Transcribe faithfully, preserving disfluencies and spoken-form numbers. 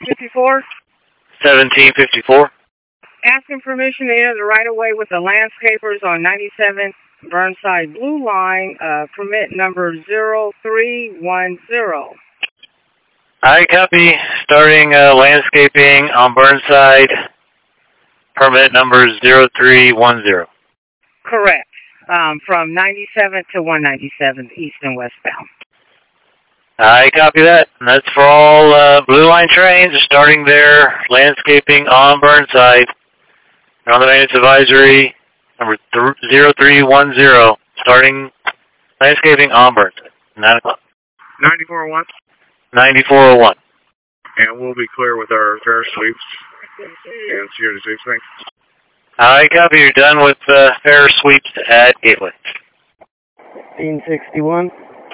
fifty-four? seventeen fifty-four. Asking permission to enter the right-of-way with the landscapers on ninety-seven Burnside Blue Line, uh, permit number zero three one zero. I copy. Starting uh, landscaping on Burnside, permit number zero three one zero. Correct. Um, from ninety-seven to one ninety-seven, east and westbound. I copy that. And that's for all uh, Blue Line trains starting their landscaping on Burnside. On the maintenance advisory, number zero three one zero, starting landscaping on Burnside, nine o'clock. ninety-four oh one. ninety-four oh one. And we'll be clear with our fair sweeps and security sweeps. Thanks. I copy. You're done with uh, fair sweeps at Gateway. fifteen sixty-one.